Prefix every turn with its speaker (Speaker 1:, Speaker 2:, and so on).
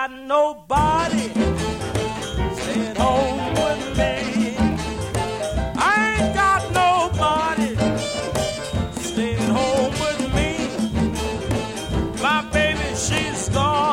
Speaker 1: got nobody staying home with me. I ain't got nobody staying home with me. My baby, she's gone.